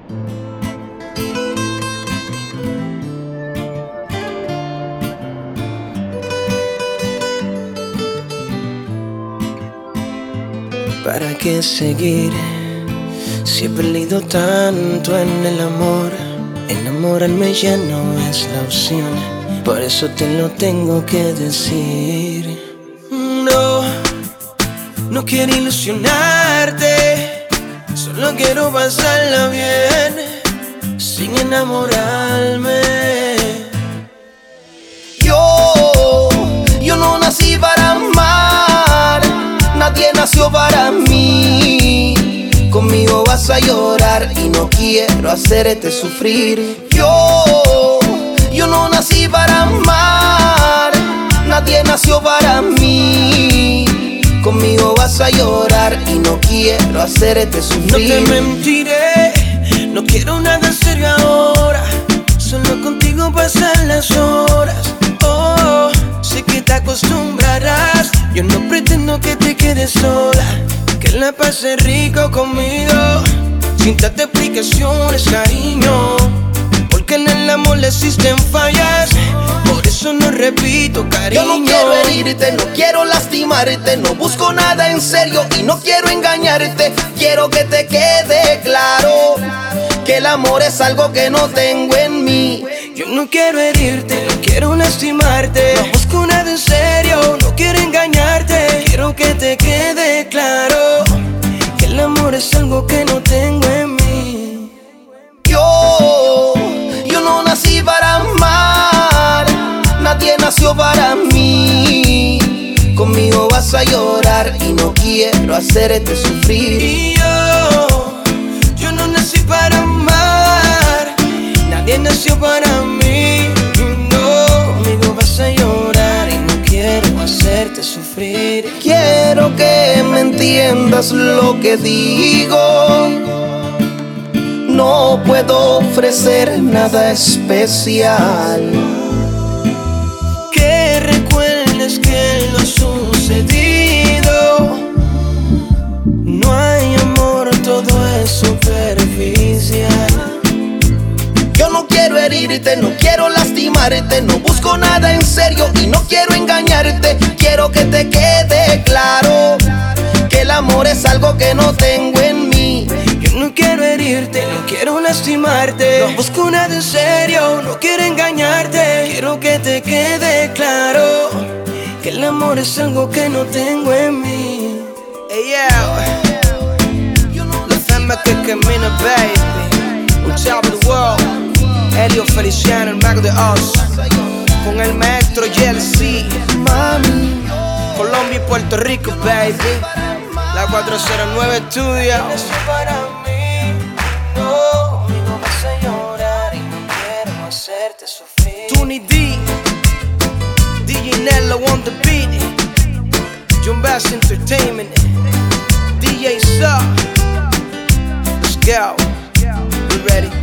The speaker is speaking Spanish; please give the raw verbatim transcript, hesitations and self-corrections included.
¿Para qué seguir si he perdido tanto en el amor? Enamorarme ya no es la opción, por eso te lo tengo que decir. No, no quiero ilusionarte, solo quiero pasarla bien sin enamorarme. Yo, yo no nací para amar, nadie nació para mí. Conmigo vas a llorar y no quiero hacerte sufrir. Yo, yo no nací para amar, nadie nació para mí. Conmigo vas a llorar y no quiero hacerte sufrir. No te mentiré, no quiero nada serio ahora, solo contigo pasar las horas. Oh, sé que te acostumbrarás, yo no pretendo que te quedes sola, que la pases rico conmigo, sin darte explicaciones, cariño, porque en el amor le existen fallas, por eso no repito, cariño. Yo no quiero herirte, no quiero lastimarte, no busco nada en serio y no quiero engañarte. Quiero que te quede claro que el amor es algo que no tengo en mí. Yo no quiero herirte, no quiero lastimarte, no busco nada en serio, no quiero engañarte. Quiero que te quede claro que el amor es algo que no tengo en mí. Yo, yo no nací para amar, nadie nació para mí. Conmigo vas a llorar y no quiero hacerte sufrir. Y yo, yo no nací para amar, nadie nació para mí. No, conmigo vas a llorar y no quiero hacerte sufrir. Quiero que me entiendas lo que digo. No puedo ofrecer nada especial. Que recuerdes que lo sucedido no hay amor, todo es superficial. Yo no quiero herirte, no quiero lastimarte, no busco nada en serio y no quiero engañarte. Quiero que te quede claro que el amor es algo que no tengo en mí. Yo no quiero herirte, no quiero lastimarte, no busco nada en serio, no quiero engañarte. Quiero que te quede claro que el amor es algo que no tengo en mí. Hey, yo, la fama que camina, baby, un chavo del world, Elio Feliciano, el mago de Oz, con el maestro Yelsi, Mami, Colombia y Puerto Rico, baby, la cuatro cero nueve tuya. Para mí, no, conmigo vas a llorar y no quiero hacerte sufrir. Tony D, D J Nello on the beat, John Bass Entertainment, D J Saw. Let's go, we ready.